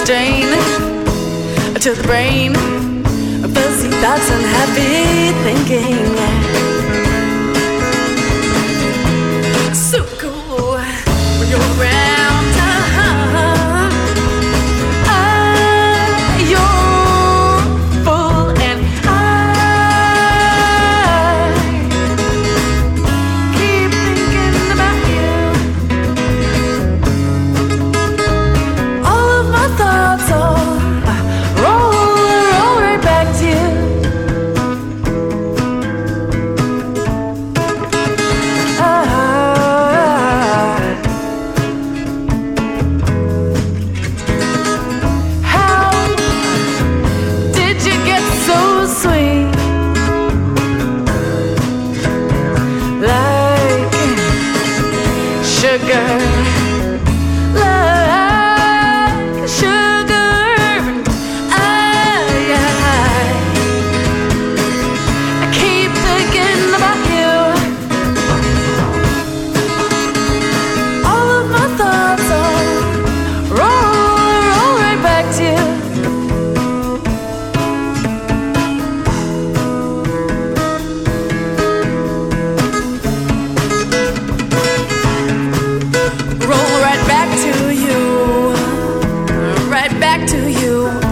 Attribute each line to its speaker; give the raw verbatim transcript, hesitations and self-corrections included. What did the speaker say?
Speaker 1: strain to the brain, fuzzy thoughts and heavy thinking. So cool when you're around. Sugar, like sugar, I, I, I keep thinking about you. All of my thoughts all roll, roll right back to Roll right back to you, right back to you.